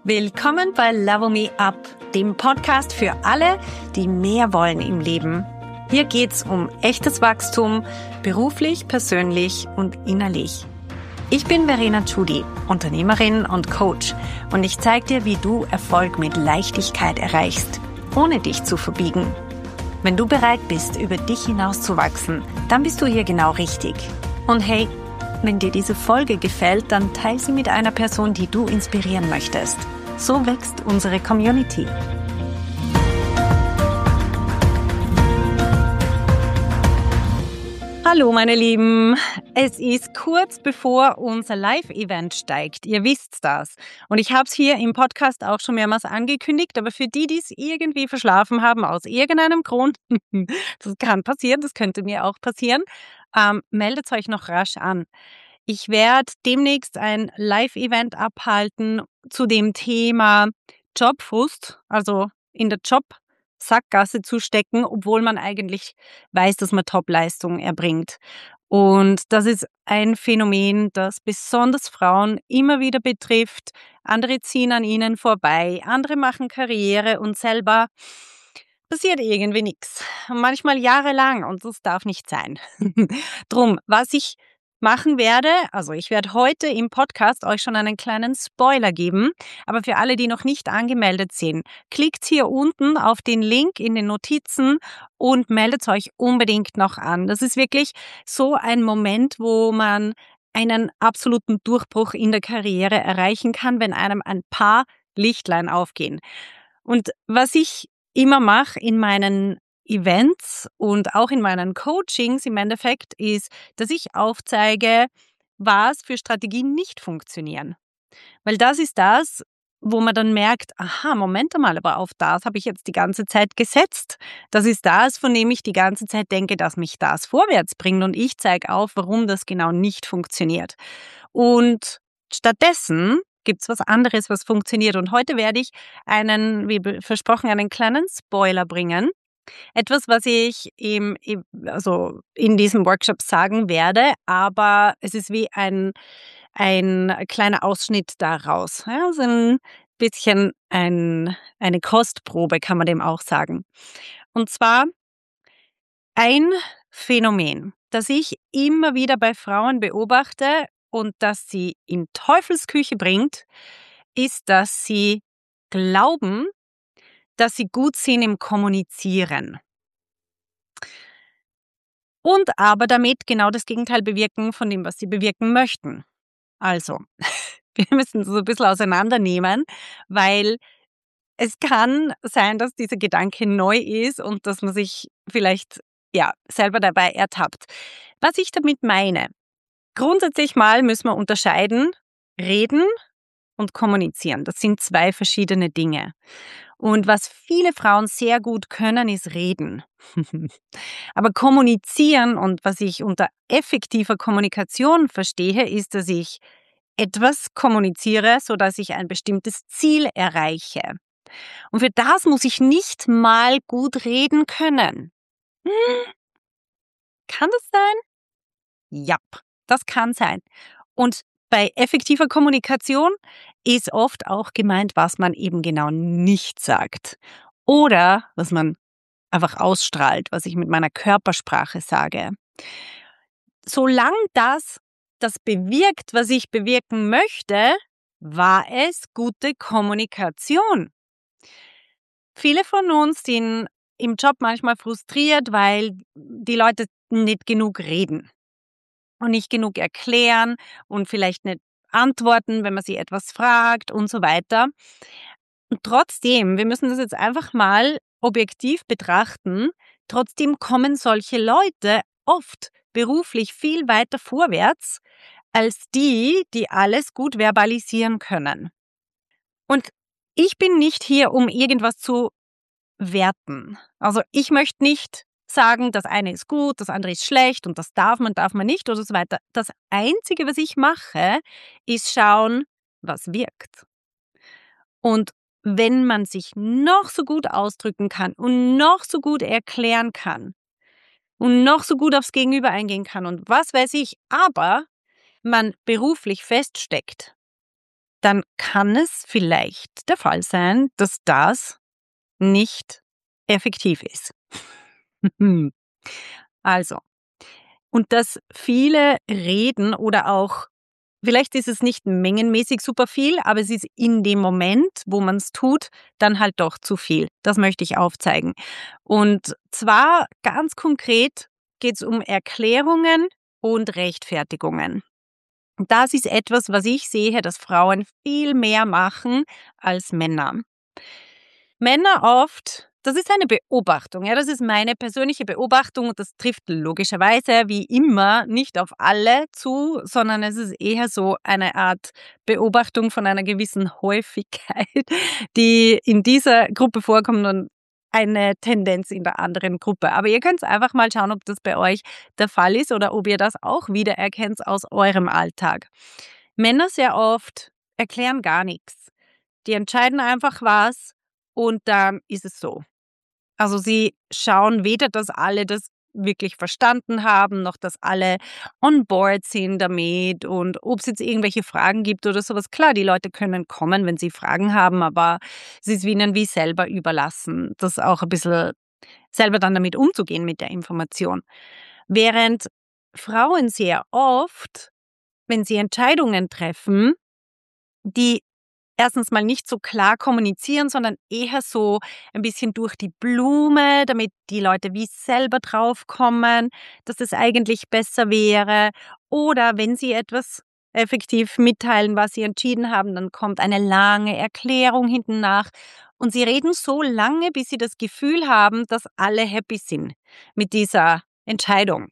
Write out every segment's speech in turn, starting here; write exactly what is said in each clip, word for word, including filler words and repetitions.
Willkommen bei Level Me Up, dem Podcast für alle, die mehr wollen im Leben. Hier geht's um echtes Wachstum, beruflich, persönlich und innerlich. Ich bin Verena Tschudi, Unternehmerin und Coach, und ich zeige dir, wie du Erfolg mit Leichtigkeit erreichst, ohne dich zu verbiegen. Wenn du bereit bist, über dich hinauszuwachsen, dann bist du hier genau richtig. Und hey, wenn dir diese Folge gefällt, dann teile sie mit einer Person, die du inspirieren möchtest. So wächst unsere Community. Hallo meine Lieben, es ist kurz bevor unser Live-Event steigt, ihr wisst das. Und ich habe es hier im Podcast auch schon mehrmals angekündigt, aber für die, die es irgendwie verschlafen haben, aus irgendeinem Grund, das kann passieren, das könnte mir auch passieren, ähm, meldet euch noch rasch an. Ich werde demnächst ein Live-Event abhalten zu dem Thema Jobfrust, also in der Job-Sackgasse zu stecken, obwohl man eigentlich weiß, dass man Top-Leistung erbringt. Und das ist ein Phänomen, das besonders Frauen immer wieder betrifft. Andere ziehen an ihnen vorbei, andere machen Karriere und selber passiert irgendwie nichts. Manchmal jahrelang, und das darf nicht sein. Drum, was ich machen werde, also ich werde heute im Podcast euch schon einen kleinen Spoiler geben, aber für alle, die noch nicht angemeldet sind, klickt hier unten auf den Link in den Notizen und meldet euch unbedingt noch an. Das ist wirklich so ein Moment, wo man einen absoluten Durchbruch in der Karriere erreichen kann, wenn einem ein paar Lichtlein aufgehen. Und was ich immer mache in meinen Events und auch in meinen Coachings im Endeffekt ist, dass ich aufzeige, was für Strategien nicht funktionieren. Weil das ist das, wo man dann merkt, aha, Moment einmal, aber auf das habe ich jetzt die ganze Zeit gesetzt. Das ist das, von dem ich die ganze Zeit denke, dass mich das vorwärts bringt, und ich zeige auf, warum das genau nicht funktioniert. Und stattdessen gibt's was anderes, was funktioniert. Und heute werde ich einen, wie versprochen, einen kleinen Spoiler bringen. Etwas, was ich im, im, also in diesem Workshop sagen werde, aber es ist wie ein, ein kleiner Ausschnitt daraus. Ja, so ein bisschen ein, eine Kostprobe, kann man dem auch sagen. Und zwar ein Phänomen, das ich immer wieder bei Frauen beobachte und das sie in Teufelsküche bringt, ist, dass sie glauben, dass sie gut sind im Kommunizieren. Und aber damit genau das Gegenteil bewirken von dem, was sie bewirken möchten. Also, wir müssen das so ein bisschen auseinandernehmen, weil es kann sein, dass dieser Gedanke neu ist und dass man sich vielleicht, ja, selber dabei ertappt. Was ich damit meine: Grundsätzlich mal müssen wir unterscheiden, reden und kommunizieren. Das sind zwei verschiedene Dinge. Und was viele Frauen sehr gut können, ist reden. Aber kommunizieren, und was ich unter effektiver Kommunikation verstehe, ist, dass ich etwas kommuniziere, sodass ich ein bestimmtes Ziel erreiche. Und für das muss ich nicht mal gut reden können. Hm, kann das sein? Ja, das kann sein. Und bei effektiver Kommunikation ist oft auch gemeint, was man eben genau nicht sagt. Oder was man einfach ausstrahlt, was ich mit meiner Körpersprache sage. Solange das das bewirkt, was ich bewirken möchte, war es gute Kommunikation. Viele von uns sind im Job manchmal frustriert, weil die Leute nicht genug reden und nicht genug erklären und vielleicht nicht antworten, wenn man sie etwas fragt und so weiter. Und trotzdem, wir müssen das jetzt einfach mal objektiv betrachten, trotzdem kommen solche Leute oft beruflich viel weiter vorwärts als die, die alles gut verbalisieren können. Und ich bin nicht hier, um irgendwas zu werten. Also ich möchte nicht sagen, das eine ist gut, das andere ist schlecht und das darf man, darf man nicht oder so weiter. Das Einzige, was ich mache, ist schauen, was wirkt. Und wenn man sich noch so gut ausdrücken kann und noch so gut erklären kann und noch so gut aufs Gegenüber eingehen kann und was weiß ich, aber man beruflich feststeckt, dann kann es vielleicht der Fall sein, dass das nicht effektiv ist. Also, und dass viele reden oder auch vielleicht ist es nicht mengenmäßig super viel, aber es ist in dem Moment, wo man es tut, dann halt doch zu viel. Das möchte ich aufzeigen. Und zwar ganz konkret geht es um Erklärungen und Rechtfertigungen. Das ist etwas, was ich sehe, dass Frauen viel mehr machen als Männer. Männer oft, das ist eine Beobachtung, ja, das ist meine persönliche Beobachtung und das trifft logischerweise wie immer nicht auf alle zu, sondern es ist eher so eine Art Beobachtung von einer gewissen Häufigkeit, die in dieser Gruppe vorkommt und eine Tendenz in der anderen Gruppe. Aber ihr könnt einfach mal schauen, ob das bei euch der Fall ist oder ob ihr das auch wiedererkennt aus eurem Alltag. Männer sehr oft erklären gar nichts. Die entscheiden einfach was und dann ist es so. Also, sie schauen weder, dass alle das wirklich verstanden haben, noch dass alle on board sind damit und ob es jetzt irgendwelche Fragen gibt oder sowas. Klar, die Leute können kommen, wenn sie Fragen haben, aber es ist ihnen wie selber überlassen, das auch ein bisschen selber dann damit umzugehen mit der Information. Während Frauen sehr oft, wenn sie Entscheidungen treffen, die erstens mal nicht so klar kommunizieren, sondern eher so ein bisschen durch die Blume, damit die Leute wie selber draufkommen, dass es eigentlich besser wäre. Oder wenn sie etwas effektiv mitteilen, was sie entschieden haben, dann kommt eine lange Erklärung hinten nach. Und sie reden so lange, bis sie das Gefühl haben, dass alle happy sind mit dieser Entscheidung.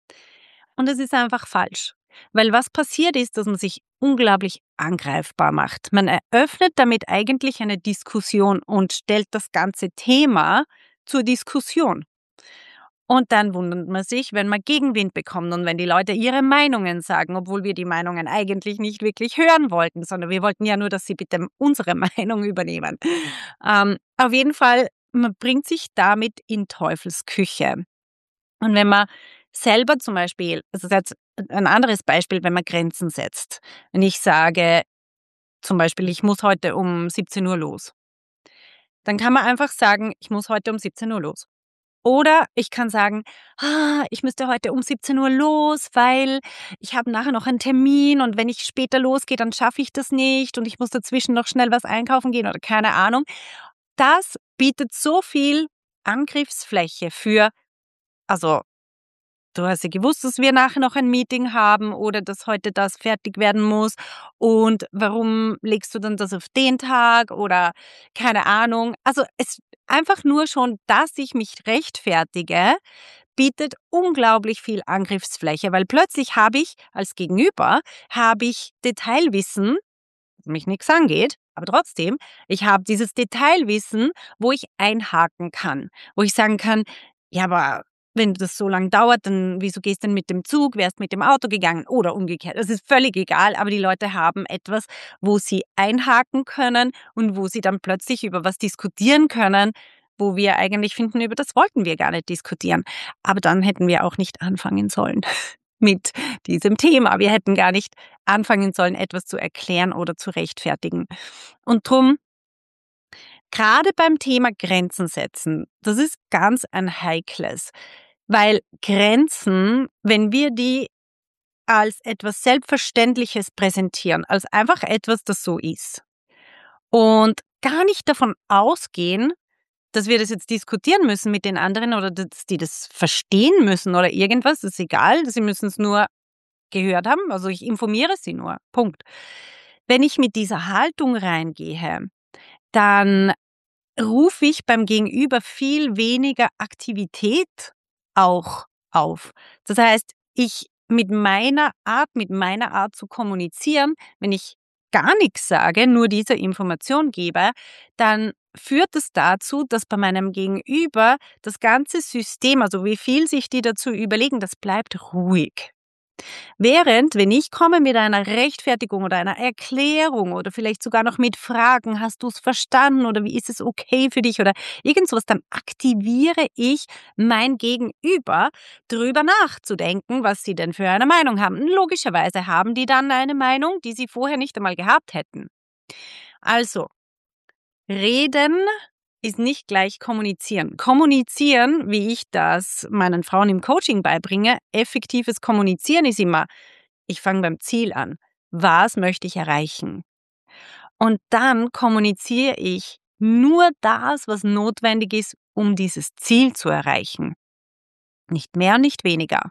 Und es ist einfach falsch. Weil was passiert ist, dass man sich unglaublich angreifbar macht. Man eröffnet damit eigentlich eine Diskussion und stellt das ganze Thema zur Diskussion. Und dann wundert man sich, wenn man Gegenwind bekommt und wenn die Leute ihre Meinungen sagen, obwohl wir die Meinungen eigentlich nicht wirklich hören wollten, sondern wir wollten ja nur, dass sie bitte unsere Meinung übernehmen. Ähm, auf jeden Fall, man bringt sich damit in Teufelsküche. Und wenn man selber zum Beispiel, das ist jetzt ein anderes Beispiel, wenn man Grenzen setzt. Wenn ich sage, zum Beispiel, ich muss heute um siebzehn Uhr los, dann kann man einfach sagen, ich muss heute um siebzehn Uhr los. Oder ich kann sagen, ah, ich müsste heute um siebzehn Uhr los, weil ich habe nachher noch einen Termin und wenn ich später losgehe, dann schaffe ich das nicht und ich muss dazwischen noch schnell was einkaufen gehen oder keine Ahnung. Das bietet so viel Angriffsfläche für, also du hast ja gewusst, dass wir nachher noch ein Meeting haben oder dass heute das fertig werden muss. Und warum legst du dann das auf den Tag oder keine Ahnung. Also es einfach nur schon, dass ich mich rechtfertige, bietet unglaublich viel Angriffsfläche, weil plötzlich habe ich als Gegenüber habe ich Detailwissen, das mich nichts angeht, aber trotzdem, ich habe dieses Detailwissen, wo ich einhaken kann, wo ich sagen kann, ja, aber wenn das so lang dauert, dann wieso gehst du denn mit dem Zug, wärst mit dem Auto gegangen oder umgekehrt. Das ist völlig egal, aber die Leute haben etwas, wo sie einhaken können und wo sie dann plötzlich über was diskutieren können, wo wir eigentlich finden, über das wollten wir gar nicht diskutieren. Aber dann hätten wir auch nicht anfangen sollen mit diesem Thema. Wir hätten gar nicht anfangen sollen, etwas zu erklären oder zu rechtfertigen. Und drum, gerade beim Thema Grenzen setzen, das ist ganz ein heikles, weil Grenzen, wenn wir die als etwas Selbstverständliches präsentieren, als einfach etwas, das so ist und gar nicht davon ausgehen, dass wir das jetzt diskutieren müssen mit den anderen oder dass die das verstehen müssen oder irgendwas, das ist egal, sie müssen es nur gehört haben, also ich informiere sie nur, Punkt. Wenn ich mit dieser Haltung reingehe, dann rufe ich beim Gegenüber viel weniger Aktivität auch auf. Das heißt, ich mit meiner Art mit meiner Art zu kommunizieren, wenn ich gar nichts sage, nur diese Information gebe, dann führt es dazu, dass bei meinem Gegenüber das ganze System, also wie viel sich die dazu überlegen, das bleibt ruhig. Während, wenn ich komme mit einer Rechtfertigung oder einer Erklärung oder vielleicht sogar noch mit Fragen, hast du es verstanden oder wie ist es okay für dich oder irgend sowas, dann aktiviere ich mein Gegenüber, drüber nachzudenken, was sie denn für eine Meinung haben. Logischerweise haben die dann eine Meinung, die sie vorher nicht einmal gehabt hätten. Also, reden ist nicht gleich kommunizieren. Kommunizieren, wie ich das meinen Frauen im Coaching beibringe, effektives Kommunizieren ist immer, ich fange beim Ziel an. Was möchte ich erreichen? Und dann kommuniziere ich nur das, was notwendig ist, um dieses Ziel zu erreichen. Nicht mehr, nicht weniger.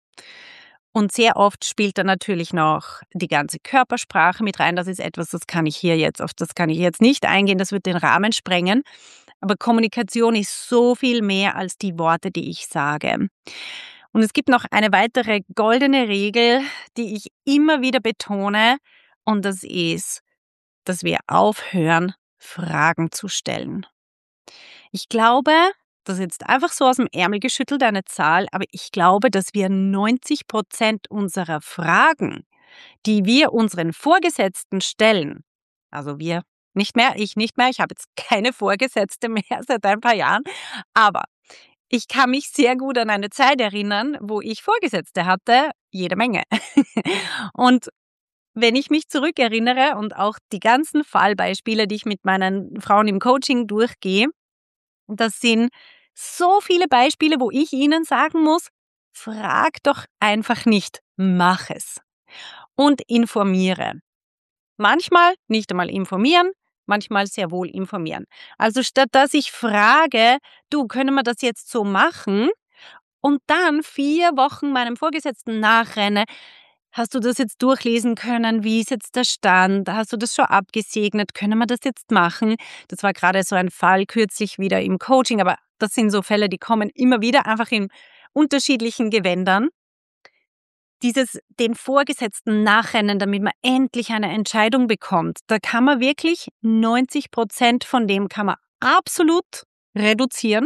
Und sehr oft spielt da natürlich noch die ganze Körpersprache mit rein. Das ist etwas, das kann ich hier jetzt, auf das kann ich jetzt nicht eingehen, das wird den Rahmen sprengen. Aber Kommunikation ist so viel mehr als die Worte, die ich sage. Und es gibt noch eine weitere goldene Regel, die ich immer wieder betone, und das ist, dass wir aufhören, Fragen zu stellen. Ich glaube, das ist jetzt einfach so aus dem Ärmel geschüttelt, eine Zahl, aber ich glaube, dass wir neunzig Prozent unserer Fragen, die wir unseren Vorgesetzten stellen, also wir nicht mehr, ich nicht mehr, ich habe jetzt keine Vorgesetzte mehr seit ein paar Jahren, aber ich kann mich sehr gut an eine Zeit erinnern, wo ich Vorgesetzte hatte, jede Menge. Und wenn ich mich zurückerinnere und auch die ganzen Fallbeispiele, die ich mit meinen Frauen im Coaching durchgehe, das sind so viele Beispiele, wo ich ihnen sagen muss, frag doch einfach nicht, mach es. Und informiere. Manchmal nicht einmal informieren, manchmal sehr wohl informieren. Also statt dass ich frage, du, können wir das jetzt so machen? Und dann vier Wochen meinem Vorgesetzten nachrenne, hast du das jetzt durchlesen können? Wie ist jetzt der Stand? Hast du das schon abgesegnet? Können wir das jetzt machen? Das war gerade so ein Fall kürzlich wieder im Coaching, aber das sind so Fälle, die kommen immer wieder, einfach in unterschiedlichen Gewändern. Dieses den Vorgesetzten nachrennen, damit man endlich eine Entscheidung bekommt, da kann man wirklich neunzig Prozent von dem kann man absolut reduzieren,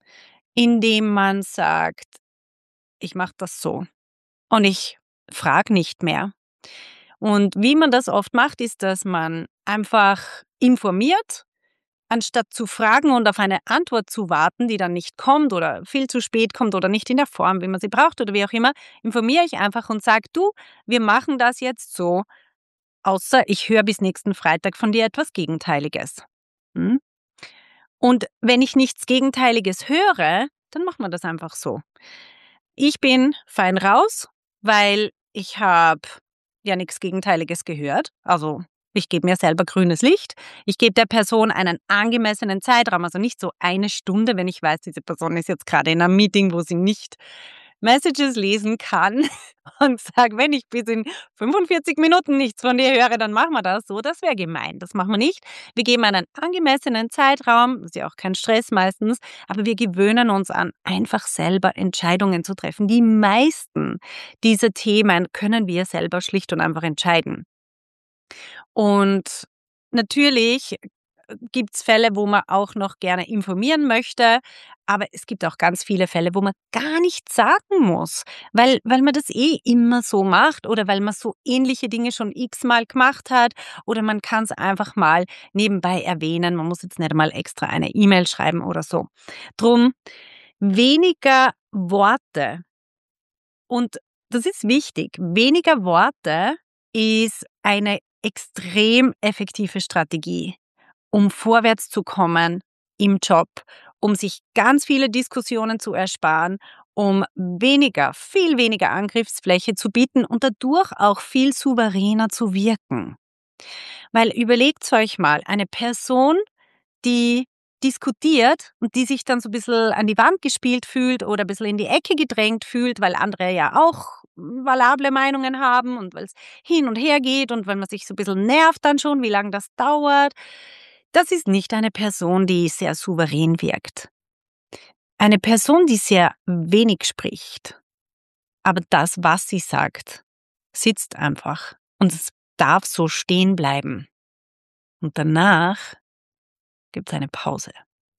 indem man sagt, ich mache das so und ich frage nicht mehr. Und wie man das oft macht, ist, dass man einfach informiert, anstatt zu fragen und auf eine Antwort zu warten, die dann nicht kommt oder viel zu spät kommt oder nicht in der Form, wie man sie braucht oder wie auch immer, informiere ich einfach und sage, du, wir machen das jetzt so, außer ich höre bis nächsten Freitag von dir etwas Gegenteiliges. Hm? Und wenn ich nichts Gegenteiliges höre, dann machen wir das einfach so. Ich bin fein raus, weil ich habe ja nichts Gegenteiliges gehört. Also ich gebe mir selber grünes Licht. Ich gebe der Person einen angemessenen Zeitraum, also nicht so eine Stunde, wenn ich weiß, diese Person ist jetzt gerade in einem Meeting, wo sie nicht Messages lesen kann und sage, wenn ich bis in fünfundvierzig Minuten nichts von dir höre, dann machen wir das so. Das wäre gemein, das machen wir nicht. Wir geben einen angemessenen Zeitraum, ist ja auch kein Stress meistens, aber wir gewöhnen uns an, einfach selber Entscheidungen zu treffen. Die meisten dieser Themen können wir selber schlicht und einfach entscheiden. Und natürlich gibt es Fälle, wo man auch noch gerne informieren möchte, aber es gibt auch ganz viele Fälle, wo man gar nichts sagen muss, weil weil man das eh immer so macht oder weil man so ähnliche Dinge schon x-mal gemacht hat oder man kann es einfach mal nebenbei erwähnen. Man muss jetzt nicht einmal extra eine E-Mail schreiben oder so. Drum weniger Worte. Und das ist wichtig. Weniger Worte ist eine extrem effektive Strategie, um vorwärts zu kommen im Job, um sich ganz viele Diskussionen zu ersparen, um weniger, viel weniger Angriffsfläche zu bieten und dadurch auch viel souveräner zu wirken. Weil überlegt euch mal, eine Person, die diskutiert und die sich dann so ein bisschen an die Wand gespielt fühlt oder ein bisschen in die Ecke gedrängt fühlt, weil andere ja auch valable Meinungen haben und weil es hin und her geht und wenn man sich so ein bisschen nervt dann schon, wie lange das dauert. Das ist nicht eine Person, die sehr souverän wirkt. Eine Person, die sehr wenig spricht, aber das, was sie sagt, sitzt einfach und es darf so stehen bleiben. Und danach gibt es eine Pause.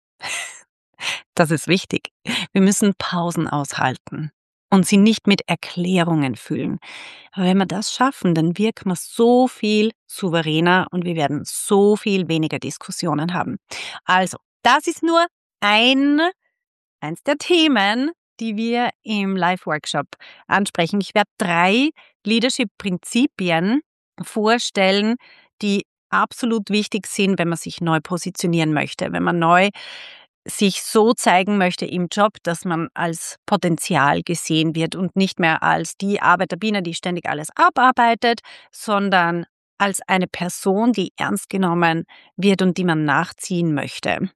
Das ist wichtig. Wir müssen Pausen aushalten und sie nicht mit Erklärungen füllen. Aber wenn wir das schaffen, dann wirken wir so viel souveräner und wir werden so viel weniger Diskussionen haben. Also, das ist nur ein, eins der Themen, die wir im Live-Workshop ansprechen. Ich werde drei Leadership-Prinzipien vorstellen, die absolut wichtig sind, wenn man sich neu positionieren möchte, wenn man neu sich so zeigen möchte im Job, dass man als Potenzial gesehen wird und nicht mehr als die Arbeiterbiene, die ständig alles abarbeitet, sondern als eine Person, die ernst genommen wird und die man nachziehen möchte.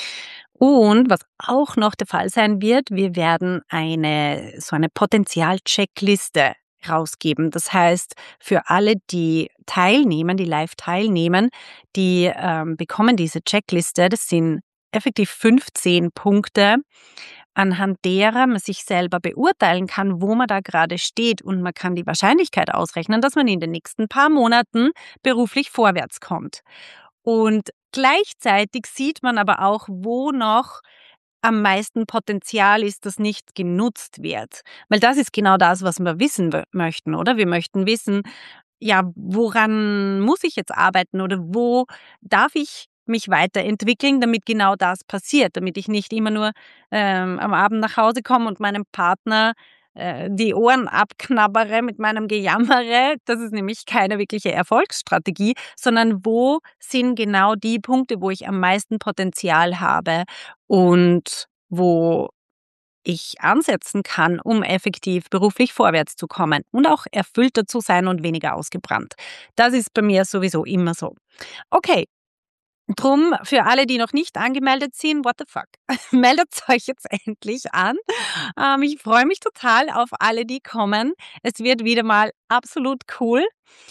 Und was auch noch der Fall sein wird, wir werden eine so eine Potenzial-Checkliste rausgeben. Das heißt, für alle, die teilnehmen, die live teilnehmen, die ähm, bekommen diese Checkliste. Das sind effektiv fünfzehn Punkte, anhand derer man sich selber beurteilen kann, wo man da gerade steht. Und man kann die Wahrscheinlichkeit ausrechnen, dass man in den nächsten paar Monaten beruflich vorwärts kommt. Und gleichzeitig sieht man aber auch, wo noch am meisten Potenzial ist, das nicht genutzt wird. Weil das ist genau das, was wir wissen w- möchten, oder? Wir möchten wissen, ja, woran muss ich jetzt arbeiten oder wo darf ich mich weiterentwickeln, damit genau das passiert, damit ich nicht immer nur ähm, am Abend nach Hause komme und meinem Partner äh, die Ohren abknabbere mit meinem Gejammere. Das ist nämlich keine wirkliche Erfolgsstrategie, sondern wo sind genau die Punkte, wo ich am meisten Potenzial habe und wo ich ansetzen kann, um effektiv beruflich vorwärts zu kommen und auch erfüllter zu sein und weniger ausgebrannt. Das ist bei mir sowieso immer so. Okay, drum für alle, die noch nicht angemeldet sind, what the fuck? Meldet euch jetzt endlich an. Ähm, ich freue mich total auf alle, die kommen. Es wird wieder mal absolut cool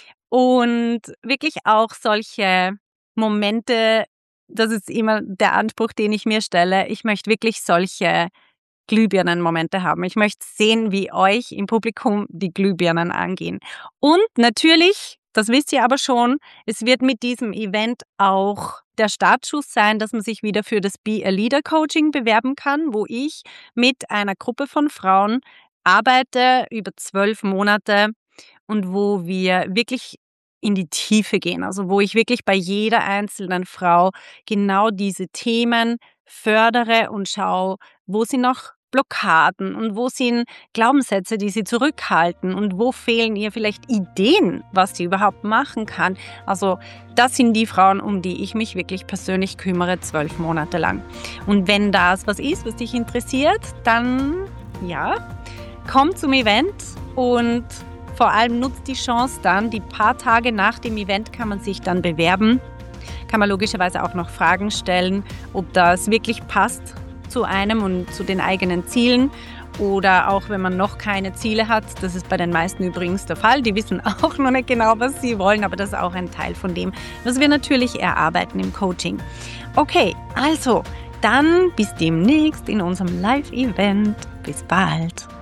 und wirklich auch solche Momente, das ist immer der Anspruch, den ich mir stelle. Ich möchte wirklich solche Glühbirnenmomente haben. Ich möchte sehen, wie euch im Publikum die Glühbirnen angehen. Und natürlich, das wisst ihr aber schon, es wird mit diesem Event auch der Startschuss sein, dass man sich wieder für das Be a Leader Coaching bewerben kann, wo ich mit einer Gruppe von Frauen arbeite über zwölf Monate und wo wir wirklich in die Tiefe gehen. Also wo ich wirklich bei jeder einzelnen Frau genau diese Themen fördere und schaue, wo sind noch Blockaden und wo sind Glaubenssätze, die sie zurückhalten und wo fehlen ihr vielleicht Ideen, was sie überhaupt machen kann. Also das sind die Frauen, um die ich mich wirklich persönlich kümmere, zwölf Monate lang. Und wenn das was ist, was dich interessiert, dann ja, komm zum Event und vor allem nutzt die Chance dann, die paar Tage nach dem Event kann man sich dann bewerben. Kann man logischerweise auch noch Fragen stellen, ob das wirklich passt zu einem und zu den eigenen Zielen oder auch wenn man noch keine Ziele hat. Das ist bei den meisten übrigens der Fall. Die wissen auch noch nicht genau, was sie wollen, aber das ist auch ein Teil von dem, was wir natürlich erarbeiten im Coaching. Okay, also dann bis demnächst in unserem Live-Event. Bis bald.